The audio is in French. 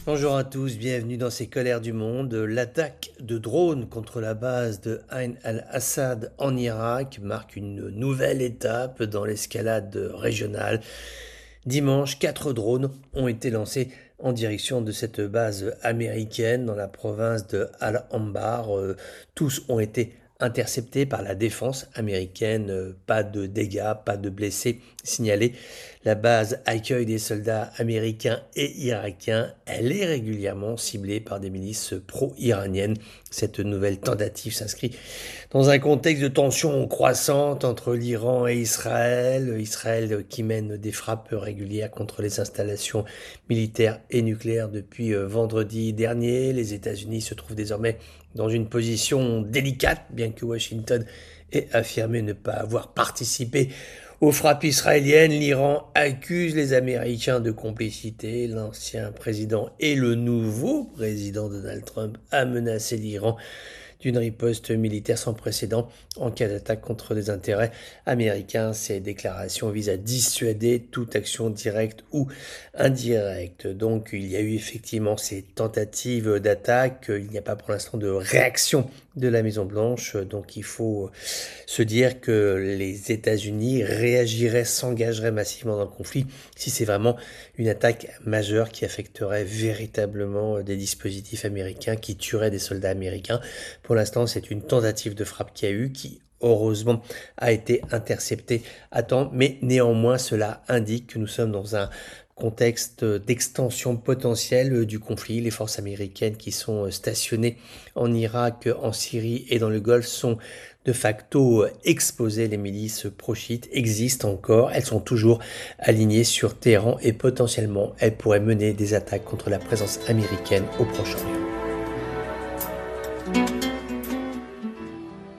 Bonjour à tous, bienvenue dans ces colères du monde. L'attaque de drones contre la base de Ain al-Assad en Irak marque une nouvelle étape dans l'escalade régionale. Dimanche, 4 drones ont été lancés en direction de cette base américaine dans la province de Al-Anbar. Tous ont été interceptés par la défense américaine. Pas de dégâts, pas de blessés signalés. La base accueille des soldats américains et irakiens. Elle est régulièrement ciblée par des milices pro-iraniennes. Cette nouvelle tentative s'inscrit dans un contexte de tension croissante entre l'Iran et Israël. Israël qui mène des frappes régulières contre les installations militaires et nucléaires depuis vendredi dernier. Les États-Unis se trouvent désormais dans une position délicate, bien que Washington ait affirmé ne pas avoir participé aux frappes israéliennes. L'Iran accuse les Américains de complicité. L'ancien président et le nouveau président Donald Trump a menacé l'Iran d'une riposte militaire sans précédent en cas d'attaque contre des intérêts américains. Ces déclarations visent à dissuader toute action directe ou indirecte. Donc il y a eu effectivement ces tentatives d'attaque. Il n'y a pas pour l'instant de réaction de la Maison-Blanche. Donc il faut se dire que les États-Unis réagiraient, s'engageraient massivement dans le conflit si c'est vraiment une attaque majeure qui affecterait véritablement des dispositifs américains, qui tuerait des soldats américains. Pour l'instant, c'est une tentative de frappe qu'il y a eu, qui heureusement a été interceptée à temps, mais néanmoins cela indique que nous sommes dans un contexte d'extension potentielle du conflit. Les forces américaines qui sont stationnées en Irak, en Syrie et dans le Golfe sont de facto exposées. Les milices pro-chiites existent encore, elles sont toujours alignées sur Téhéran et potentiellement elles pourraient mener des attaques contre la présence américaine au Proche-Orient.